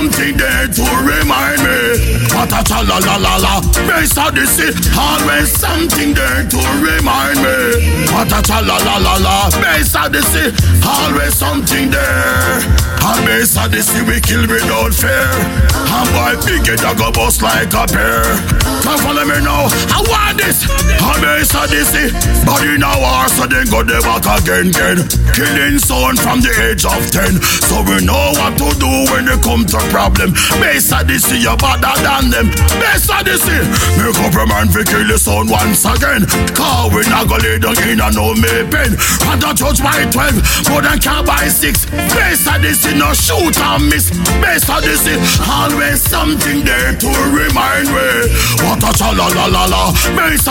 something there to remind me. What a cha la la la la. Base of the sea, always something there to remind me. What a cha la la la la. Base of the sea, always something there. And base of the sea, we kill without fear. And boy, big it a go bust like a bear. Come follow me now, I want this. And base of the sea, but in a war, so then go the back again. Killing someone from the age of 10. So we know what to do when they come to problem. Base of the sea, you're better than them. Base of the sea, make up a man for kill the son once again. Cause we not go lay down in a no me pen. And the judge by 12, more than can by 6. Base of the sea, no shoot and miss. Base of the sea, always something there to remind me. What a cha la la la la. Base